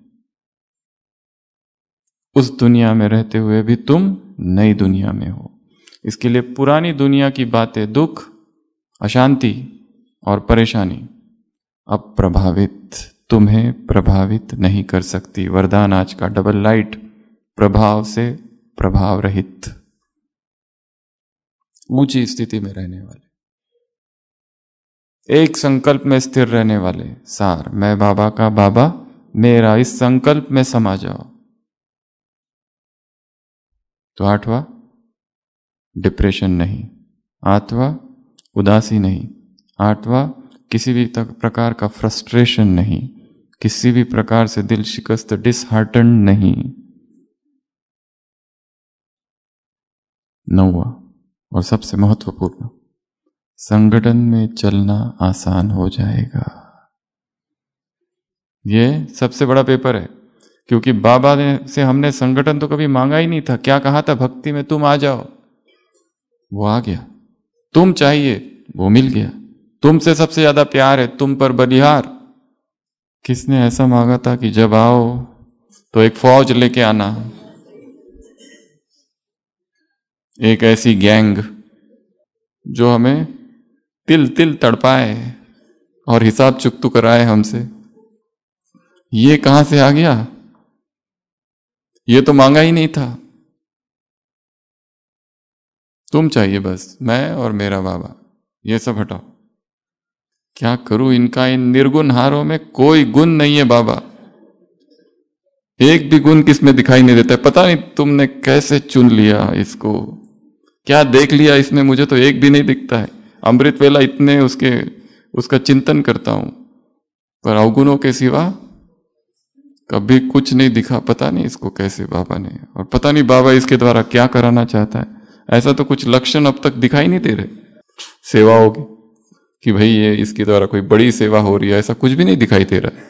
उस दुनिया में रहते हुए भी तुम नई दुनिया में हो। इसके लिए पुरानी दुनिया की बातें, दुख, अशांति और परेशानी अब प्रभावित, तुम्हें प्रभावित नहीं कर सकती। वरदान आज का, डबल लाइट, प्रभाव से प्रभाव रहित, ऊंची स्थिति में रहने वाले, एक संकल्प में स्थिर रहने वाले। सार, मैं बाबा का बाबा मेरा, इस संकल्प में समा जाओ। तो आठवां, डिप्रेशन नहीं। आठवां, उदासी नहीं। आठवां, किसी भी प्रकार का फ्रस्ट्रेशन नहीं, किसी भी प्रकार से दिल शिकस्त, डिसहार्टन नहीं। नौवा और सबसे महत्वपूर्ण, संगठन में चलना आसान हो जाएगा। ये सबसे बड़ा पेपर है, क्योंकि बाबा ने से हमने संगठन तो कभी मांगा ही नहीं था। क्या कहा था भक्ति में? तुम आ जाओ, वो आ गया। तुम चाहिए, वो मिल गया। तुमसे सबसे ज्यादा प्यार है, तुम पर बलिहार। किसने ऐसा मांगा था कि जब आओ तो एक फौज लेके आना, एक ऐसी गैंग जो हमें तिल तिल तड़पाए और हिसाब चुकतू कराए हमसे? ये कहां से आ गया? ये तो मांगा ही नहीं था। तुम चाहिए बस, मैं और मेरा बाबा, ये सब हटाओ। क्या करूं, इनका इन निर्गुण हारों में कोई गुण नहीं है बाबा। एक भी गुण किसमें दिखाई नहीं देता है। पता नहीं तुमने कैसे चुन लिया इसको, क्या देख लिया इसमें, मुझे तो एक भी नहीं दिखता है। अमृत वेला इतने उसके उसका चिंतन करता हूं, पर अवगुणों के सिवा कभी कुछ नहीं दिखा। पता नहीं इसको कैसे बाबा ने, और पता नहीं बाबा इसके द्वारा क्या कराना चाहता है। ऐसा तो कुछ लक्षण अब तक दिखाई नहीं दे रहे सेवा होगी कि भाई ये इसके द्वारा कोई बड़ी सेवा हो रही है, ऐसा कुछ भी नहीं दिखाई दे रहा है।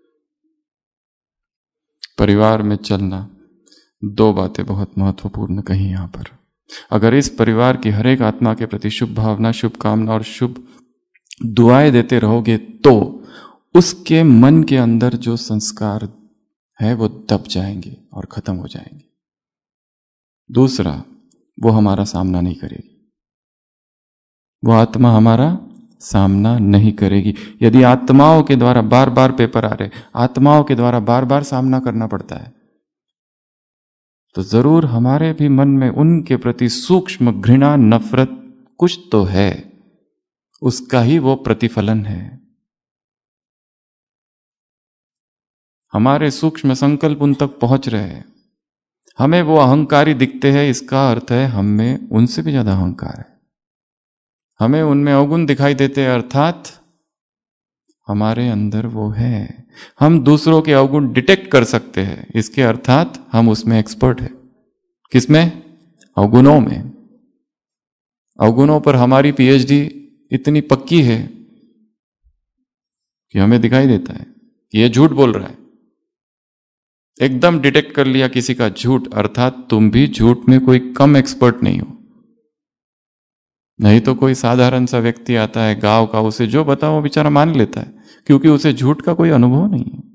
परिवार में चलना, दो बातें बहुत महत्वपूर्ण कही यहां पर। अगर इस परिवार की हर एक आत्मा के प्रति शुभ भावना, शुभ कामना और शुभ दुआएं देते रहोगे तो उसके मन के अंदर जो संस्कार है वो दब जाएंगे और खत्म हो जाएंगे। दूसरा, वो हमारा सामना नहीं करेगी, वो आत्मा हमारा सामना नहीं करेगी। यदि आत्माओं के द्वारा बार बार पेपर आ रहे, आत्माओं के द्वारा बार बार सामना करना पड़ता है, तो जरूर हमारे भी मन में उनके प्रति सूक्ष्म घृणा, नफरत कुछ तो है, उसका ही वो प्रतिफलन है। हमारे सूक्ष्म संकल्प उन तक पहुंच रहे हैं, हमें वो अहंकारी दिखते हैं, इसका अर्थ है हम में उनसे भी ज्यादा अहंकार है। हमें उनमें अवगुण दिखाई देते हैं, अर्थात हमारे अंदर वो है। हम दूसरों के अवगुण डिटेक्ट कर सकते हैं, इसके अर्थात हम उसमें एक्सपर्ट है। किसमें? अवगुणों में। अवगुणों पर हमारी पीएचडी इतनी पक्की है कि हमें दिखाई देता है कि यह झूठ बोल रहा है। एकदम डिटेक्ट कर लिया किसी का झूठ, अर्थात तुम भी झूठ में कोई कम एक्सपर्ट नहीं हो। नहीं तो कोई साधारण सा व्यक्ति आता है गांव का, उसे जो बताओ वो बेचारा मान लेता है, क्योंकि उसे झूठ का कोई अनुभव नहीं है।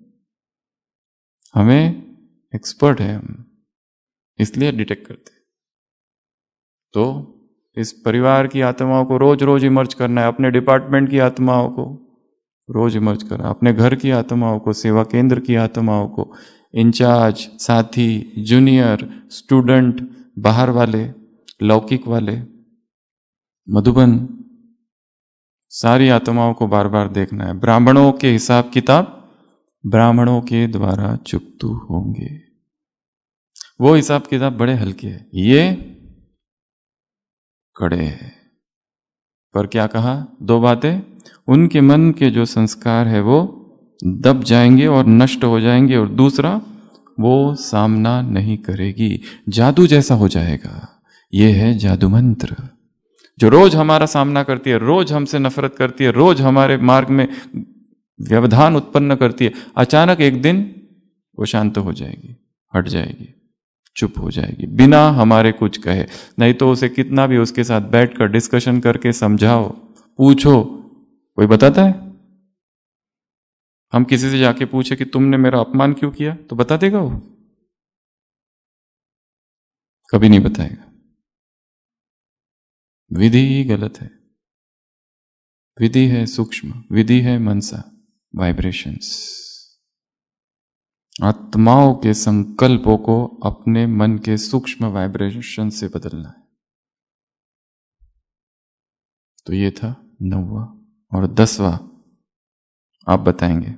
हमें एक्सपर्ट है, हम इसलिए डिटेक्ट करते हैं। तो इस परिवार की आत्माओं को रोज रोज इमर्ज करना है, अपने डिपार्टमेंट की आत्माओं को रोज इमर्ज करना, अपने घर की आत्माओं को, सेवा केंद्र की आत्माओं को, इंचार्ज, साथी, जूनियर, स्टूडेंट, बाहर वाले, लौकिक वाले, मधुबन, सारी आत्माओं को बार बार देखना है। ब्राह्मणों के हिसाब किताब ब्राह्मणों के द्वारा चुकतू होंगे। वो हिसाब किताब बड़े हल्के हैं, ये कड़े हैं। पर क्या कहा? दो बातें, उनके मन के जो संस्कार है वो दब जाएंगे और नष्ट हो जाएंगे, और दूसरा, वो सामना नहीं करेगी, जादू जैसा हो जाएगा। ये है जादू मंत्र, जो रोज हमारा सामना करती है, रोज हमसे नफरत करती है, रोज हमारे मार्ग में व्यवधान उत्पन्न करती है। अचानक एक दिन वो शांत हो जाएगी, हट जाएगी, चुप हो जाएगी, बिना हमारे कुछ कहे। नहीं तो उसे कितना भी उसके साथ बैठकर डिस्कशन करके समझाओ, पूछो, कोई बताता है? हम किसी से जाके पूछे कि तुमने मेरा अपमान क्यों किया, तो बता देगा वो? कभी नहीं बताएगा। विधि ही गलत है। विधि है सूक्ष्म, विधि है मनसा, वाइब्रेशंस। आत्माओं के संकल्पों को अपने मन के सूक्ष्म वाइब्रेशन से बदलना है। तो ये था नौवा। और दसवां आप बताएंगे,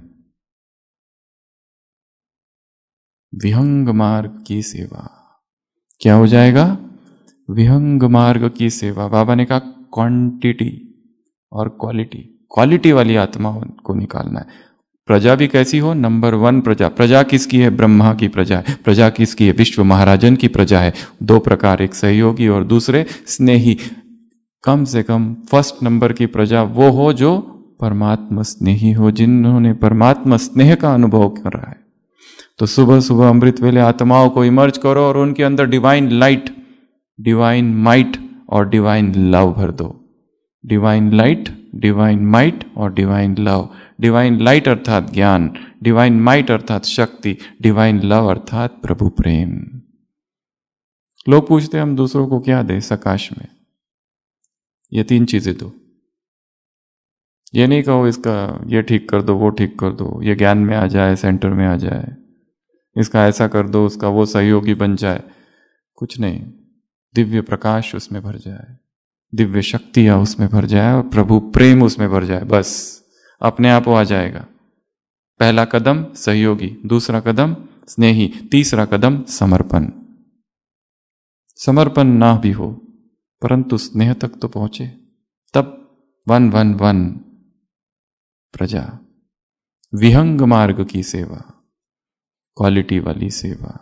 विहंग मार्ग की सेवा। क्या हो जाएगा? विहंग मार्ग की सेवा। बाबा ने कहा क्वांटिटी और क्वालिटी, क्वालिटी वाली आत्मा को निकालना है। प्रजा भी कैसी हो? नंबर वन प्रजा। प्रजा किसकी है? ब्रह्मा की प्रजा है। प्रजा किसकी है? विश्व महाराजन की प्रजा है। दो प्रकार, एक सहयोगी और दूसरे स्नेही। कम से कम फर्स्ट नंबर की प्रजा वो हो जो परमात्मा स्नेही हो, जिन्होंने परमात्मा स्नेह का अनुभव कर रहा है। तो सुबह सुबह अमृत वेले आत्माओं को इमर्ज करो और उनके अंदर डिवाइन लाइट, डिवाइन माइट और डिवाइन लव भर दो। डिवाइन लाइट, डिवाइन माइट और डिवाइन लव। डिवाइन लाइट अर्थात ज्ञान, डिवाइन माइट अर्थात शक्ति, डिवाइन लव अर्थात प्रभु प्रेम। लोग पूछते हैं हम दूसरों को क्या दें सकाश में? ये तीन चीजें दो। ये नहीं कहो इसका ये ठीक कर दो, वो ठीक कर दो, ये ज्ञान में आ जाए, सेंटर में आ जाए, इसका ऐसा कर दो, उसका वो सहयोगी बन जाए। कुछ नहीं, दिव्य प्रकाश उसमें भर जाए, दिव्य शक्तियां उसमें भर जाए और प्रभु प्रेम उसमें भर जाए, बस अपने आप वो आ जाएगा। पहला कदम सहयोगी, दूसरा कदम स्नेही, तीसरा कदम समर्पण। समर्पण ना भी हो परंतु स्नेह तक तो पहुंचे, तब वन वन वन प्रजा, विहंग मार्ग की सेवा, क्वालिटी वाली सेवा।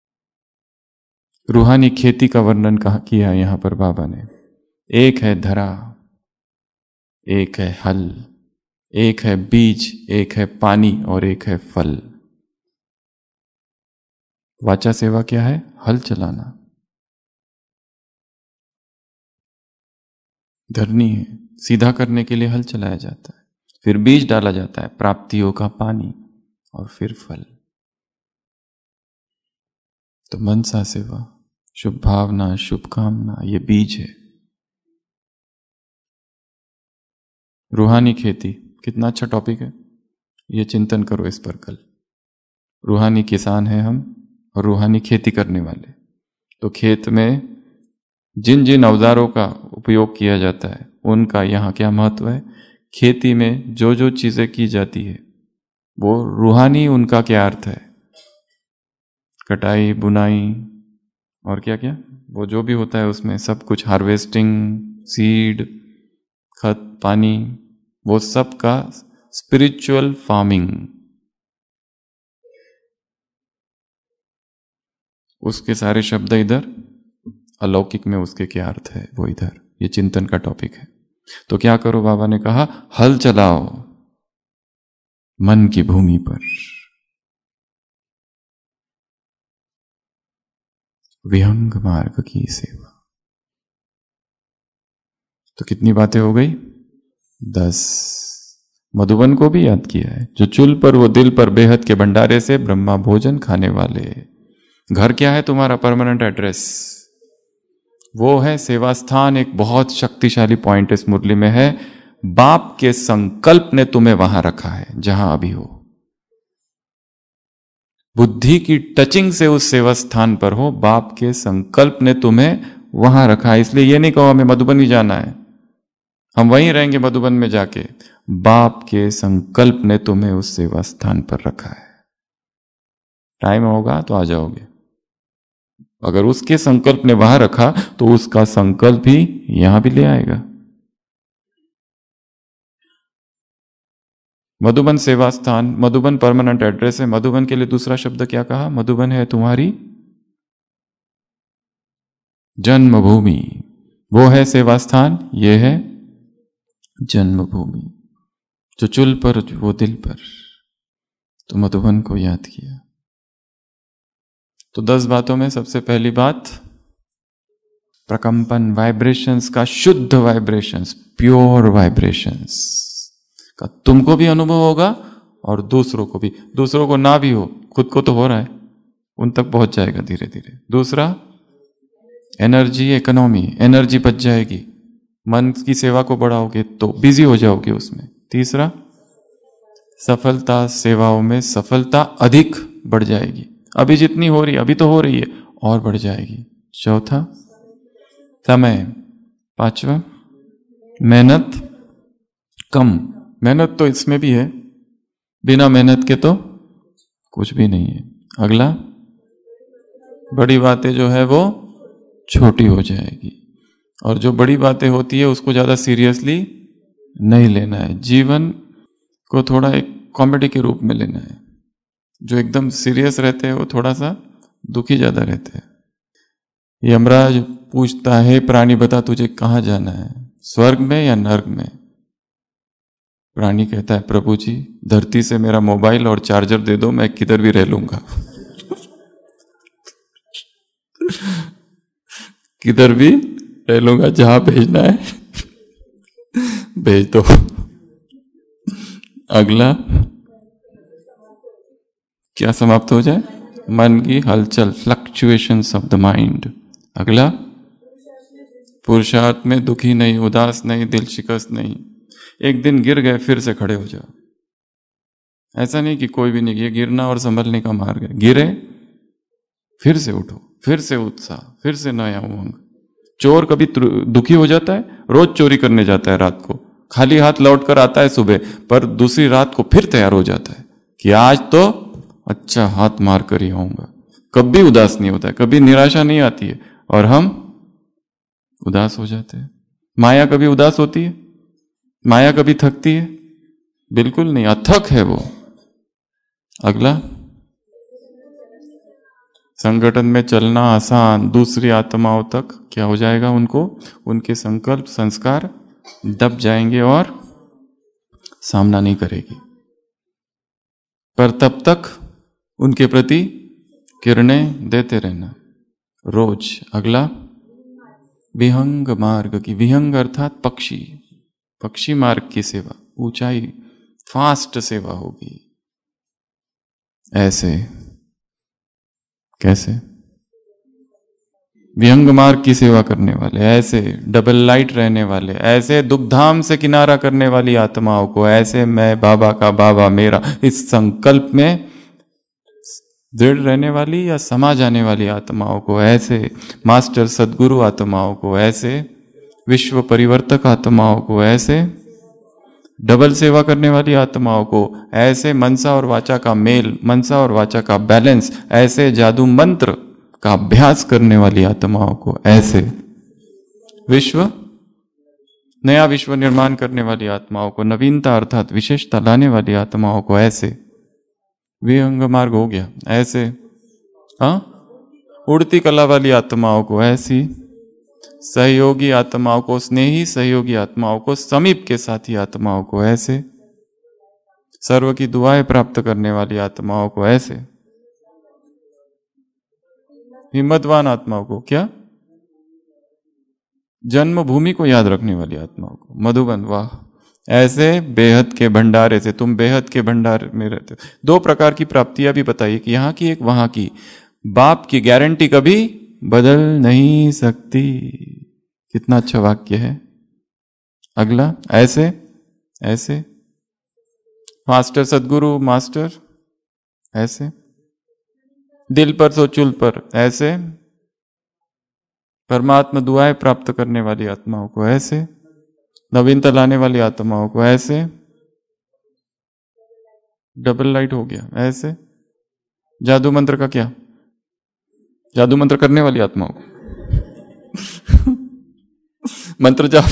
रूहानी खेती का वर्णन कहा किया यहां पर बाबा ने। एक है धरा, एक है हल, एक है बीज, एक है पानी और एक है फल। वाचा सेवा क्या है? हल चलाना। धरनी है, सीधा करने के लिए हल चलाया जाता है, फिर बीज डाला जाता है, प्राप्तियों का पानी और फिर फल। तो मनसा सेवा, शुभ भावना, शुभकामना, ये बीज है। रूहानी खेती कितना अच्छा टॉपिक है, ये चिंतन करो इस पर कल। रूहानी किसान हैं हम और रूहानी खेती करने वाले। तो खेत में जिन जिन औजारों का उपयोग किया जाता है उनका यहाँ क्या महत्व है, खेती में जो जो चीजें की जाती है वो रूहानी, उनका क्या अर्थ है, कटाई, बुनाई और क्या क्या वो जो भी होता है उसमें सब कुछ, हार्वेस्टिंग, सीड, खत, पानी, वो सब का स्पिरिचुअल फार्मिंग। उसके सारे शब्द इधर, अलौकिक में उसके क्या अर्थ है वो इधर, ये चिंतन का टॉपिक है। तो क्या करो, बाबा ने कहा हल चलाओ मन की भूमि पर, विहंग मार्ग की सेवा। तो कितनी बातें हो गई? दस। मधुबन को भी याद किया है, जो चुल पर वो दिल पर बेहद के भंडारे से ब्रह्मा भोजन खाने वाले। घर क्या है तुम्हारा परमानेंट एड्रेस? वो है सेवा स्थान। एक बहुत शक्तिशाली पॉइंट इस मुरली में है, बाप के संकल्प ने तुम्हें वहां रखा है जहां अभी हो। बुद्धि की टचिंग से उस सेवा स्थान पर हो, बाप के संकल्प ने तुम्हें वहां रखा है। इसलिए ये नहीं कहो हमें मधुबन ही जाना है, हम वहीं रहेंगे मधुबन में जाके। बाप के संकल्प ने तुम्हें उस सेवा स्थान पर रखा है। टाइम होगा तो आ जाओगे। अगर उसके संकल्प ने वहां रखा तो उसका संकल्प भी यहां भी ले आएगा। मधुबन सेवा स्थान, मधुबन परमानेंट एड्रेस है। मधुबन के लिए दूसरा शब्द क्या कहा? मधुबन है तुम्हारी जन्मभूमि। वो है सेवा स्थान, ये है जन्मभूमि। जो चुल पर वो दिल पर, तो मधुबन को याद किया। तो दस बातों में सबसे पहली बात, प्रकंपन, वाइब्रेशंस का शुद्ध वाइब्रेशंस, प्योर वाइब्रेशंस का तुमको भी अनुभव होगा और दूसरों को भी। दूसरों को ना भी हो, खुद को तो हो रहा है, उन तक पहुंच जाएगा धीरे धीरे। दूसरा, एनर्जी इकोनॉमी, एनर्जी बच जाएगी। मन की सेवा को बढ़ाओगे तो बिजी हो जाओगे उसमें। तीसरा, सफलता, सेवाओं में सफलता अधिक बढ़ जाएगी। अभी जितनी हो रही है, अभी तो हो रही है, और बढ़ जाएगी। चौथा, समय। पांचवा, मेहनत कम। मेहनत तो इसमें भी है, बिना मेहनत के तो कुछ भी नहीं है। अगला, बड़ी बातें जो है वो छोटी हो जाएगी, और जो बड़ी बातें होती है उसको ज्यादा सीरियसली नहीं लेना है। जीवन को थोड़ा एक कॉमेडी के रूप में लेना है। जो एकदम सीरियस रहते हैं वो थोड़ा सा दुखी ज्यादा रहते हैं। यमराज पूछता है, प्राणी बता तुझे कहाँ जाना है, स्वर्ग में या नर्क में? प्राणी कहता है, प्रभु जी धरती से मेरा मोबाइल और चार्जर दे दो, मैं किधर भी रह लूंगा। किधर भी रह लूंगा, जहां भेजना है भेज दो। अगला क्या समाप्त हो जाए? मन की हलचल, फ्लक्चुएशंस ऑफ द माइंड। अगला, पुरुषार्थ में दुखी नहीं, उदास नहीं, दिल शिकस्त नहीं। एक दिन गिर गए फिर से खड़े हो जाओ। ऐसा नहीं कि कोई भी नहीं, ये गिरना और संभलने का मार्ग है। गिरे फिर से उठो, फिर से उत्साह, फिर से नया उमंग। चोर कभी दुखी हो जाता है, रोज चोरी करने जाता है रात को, खाली हाथ लौट कर आता है सुबह, पर दूसरी रात को फिर तैयार हो जाता है कि आज तो अच्छा हाथ मार कर ही आऊंगा। कभी उदास नहीं होता है, कभी निराशा नहीं आती है, और हम उदास हो जाते हैं। माया कभी उदास होती है? माया कभी थकती है? बिल्कुल नहीं, अथक है वो। अगला, संगठन में चलना आसान, दूसरी आत्माओं तक क्या हो जाएगा? उनको उनके संकल्प संस्कार दब जाएंगे और सामना नहीं करेगी, पर तब तक उनके प्रति किरणें देते रहना रोज। अगला, विहंग मार्ग की, विहंग अर्थात पक्षी, पक्षी मार्ग की सेवा, ऊंचाई, फास्ट सेवा होगी। ऐसे कैसे? विहंग मार्ग की सेवा करने वाले, ऐसे डबल लाइट रहने वाले, ऐसे दुखधाम से किनारा करने वाली आत्माओं को, ऐसे मैं बाबा का बाबा मेरा इस संकल्प में दृढ़ रहने वाली या समा जाने वाली आत्माओं को, ऐसे मास्टर सदगुरु आत्माओं को, ऐसे विश्व परिवर्तक आत्माओं को, ऐसे डबल सेवा करने वाली आत्माओं को, ऐसे मनसा और वाचा का मेल, मनसा और वाचा का बैलेंस, ऐसे जादू मंत्र का अभ्यास करने वाली आत्माओं को, ऐसे विश्व नया विश्व निर्माण करने वाली आत्माओं को, नवीनता अर्थात विशेषता लाने वाली आत्माओं को, ऐसे विहंग मार्ग हो गया। ऐसे हाँ, उड़ती कला वाली आत्माओं को, ऐसी सहयोगी आत्माओं को, स्नेही सहयोगी आत्माओं को, समीप के साथी आत्माओं को, ऐसे सर्व की दुआएं प्राप्त करने वाली आत्माओं को, ऐसे हिम्मतवान आत्माओं को, क्या जन्मभूमि को याद रखने वाली आत्माओं को, मधुबन, वाह, ऐसे बेहद के भंडारे से, तुम बेहद के भंडार में रहते हो। दो प्रकार की प्राप्तियां भी बताइए कि यहां की एक वहां की। बाप की गारंटी कभी बदल नहीं सकती। कितना अच्छा वाक्य है। अगला, ऐसे ऐसे मास्टर सदगुरु मास्टर, ऐसे दिल पर सो चुल पर, ऐसे परमात्मा दुआएं प्राप्त करने वाली आत्माओं को, ऐसे नवीनता लाने वाली आत्माओं को, ऐसे डबल लाइट हो गया, ऐसे जादू मंत्र का क्या, जादू मंत्र करने वाली आत्माओं को मंत्र जाप,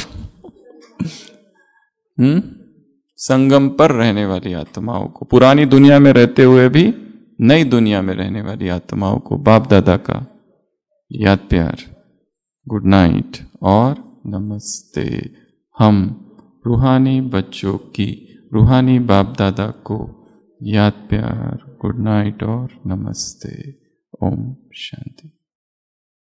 हम्म संगम पर रहने वाली आत्माओं को, पुरानी दुनिया में रहते हुए भी नई दुनिया में रहने वाली आत्माओं को, बाप दादा का याद प्यार, गुड नाइट और नमस्ते। हम रूहानी बच्चों की, रूहानी बाप दादा को याद प्यार, गुड नाइट और नमस्ते। ओम शांति।